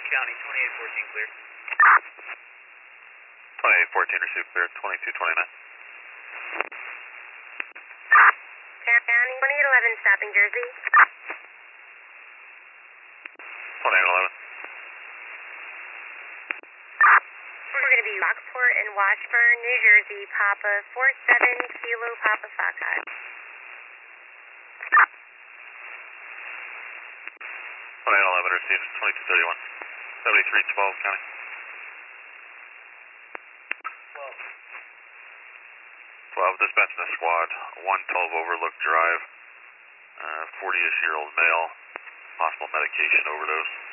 County, 2814 clear. 2814 received clear, 2229. County, 2811 stopping Jersey. 2811. We're going to be Rockport and Washburn, New Jersey, Papa 47 Kilo Papa Foxtrot. 2811 received 2231. 7312 County. 12 dispatch in the squad, 112 Overlook Drive, 40-ish-year-old male, possible medication overdose.